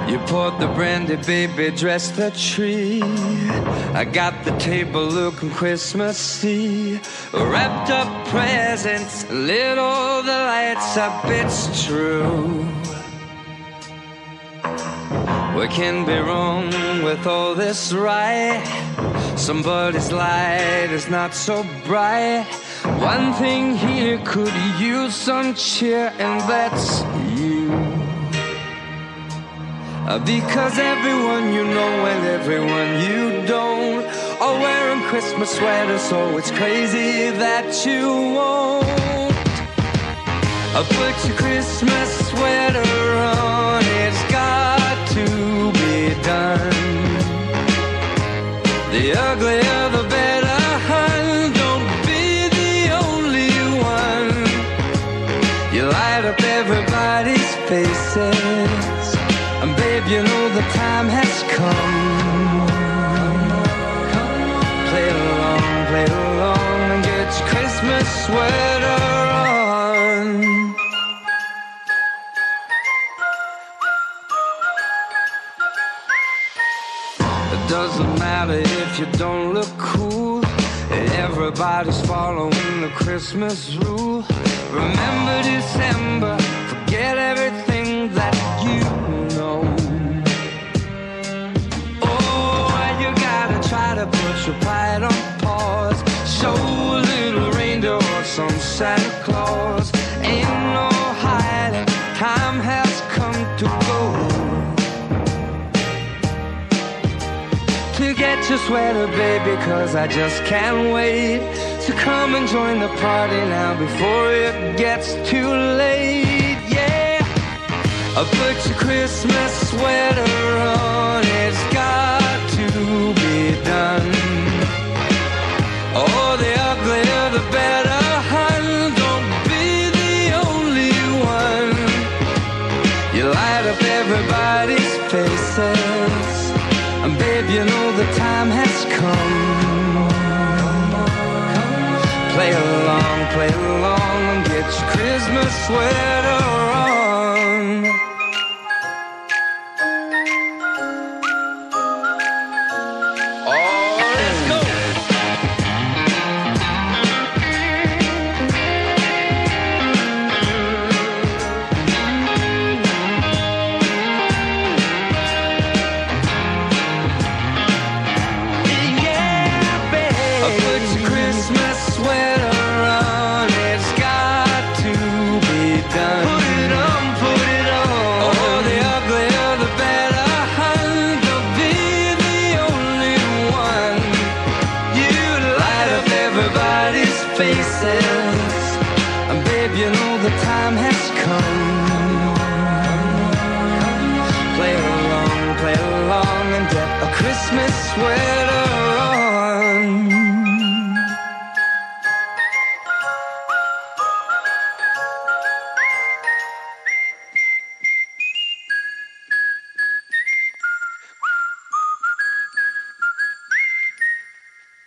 You poured the brandy, baby, dressed the tree. I got the table looking Christmassy. Wrapped up presents, lit all the lights up, it's true. What can be wrong with all this, right? Somebody's light is not so bright. One thing here could use some cheer, and that's you. Because everyone you know and everyone you don't are wearing Christmas sweaters, so it's crazy that you won't. Put your Christmas sweater on, it's got to be done. The uglier the better, hun, don't be the only one. You light up everybody's faces, and babe, you know the time has come. Play along and get your Christmas sweater on. It doesn't matter if you don't look cool. Everybody's following the Christmas rule. Remember December, forget everything that you know. Oh, you gotta try to put your pride on pause. Show a little reindeer or some Santa Claus. Ain't no hiding, time has come to go. To get your sweater, baby, cause I just can't wait to come and join the party now before it gets too late. Yeah, put your Christmas sweater on, it's got to be done. Oh, the uglier the better, hun, don't be the only one. You light up everybody's faces, and babe, you know the time has come. Play along, and get your Christmas sweater on. Oh, let's go. And babe, you know the time has come. Play along and get a Christmas sweater.